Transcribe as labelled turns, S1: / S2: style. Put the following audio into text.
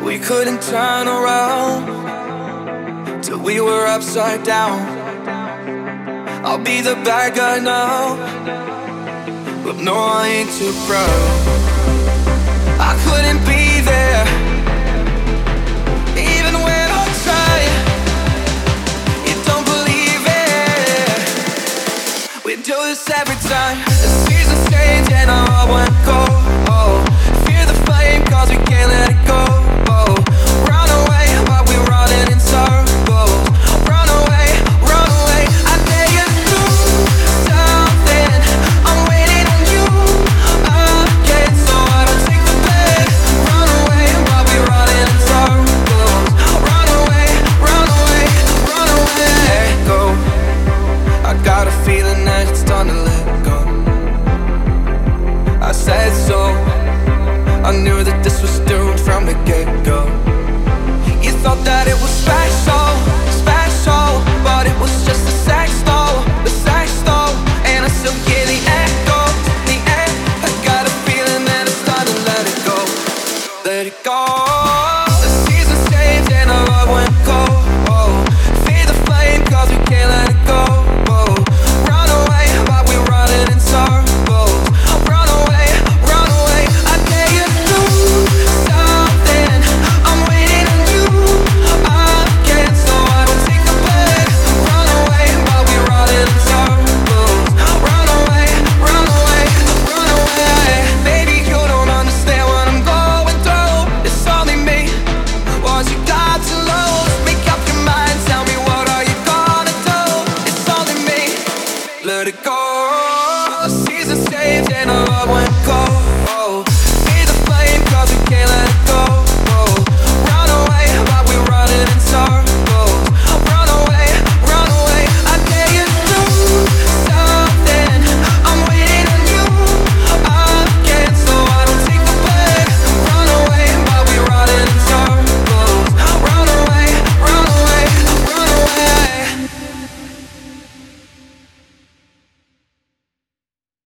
S1: We couldn't turn around till we were upside down. I'll be the bad guy now, but no, I ain't too proud. I couldn't be there, even when I tried. You don't believe it. We do this every time. The seasons change and our heart went cold.